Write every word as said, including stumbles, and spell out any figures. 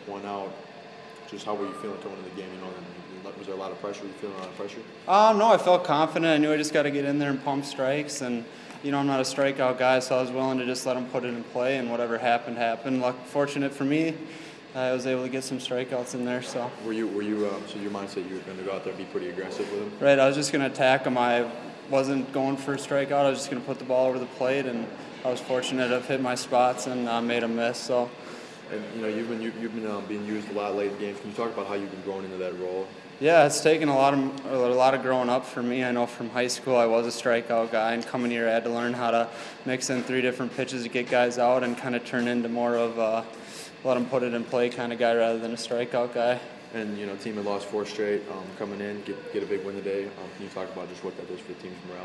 one out. Just how were you feeling going into the game? You know, was there a lot of pressure? Were you feeling a lot of pressure? Uh, no, I felt confident. I knew I just got to get in there and pump strikes. And, you know, I'm not a strikeout guy, so I was willing to just let him put it in play, and whatever happened, happened. Luck, fortunate for me, I was able to get some strikeouts in there. So were you, were you um, so your mindset, you were going to go out there and be pretty aggressive with him? Right, I was just going to attack him. I wasn't going for a strikeout. I was just going to put the ball over the plate, and I was fortunate to have hit my spots and uh, made him miss. So. And, you know, you've been, you, you've been um, being used a lot late in games. Can you talk about how you've been growing into that role? Yeah, it's taken a lot of a lot of growing up for me. I know from high school I was a strikeout guy, and coming here I had to learn how to mix in three different pitches to get guys out and kind of turn into more of a let them put it in play kind of guy rather than a strikeout guy. And, you know, team had lost four straight, um, coming in, get get a big win today. Um, can you talk about just what that does for the team's morale?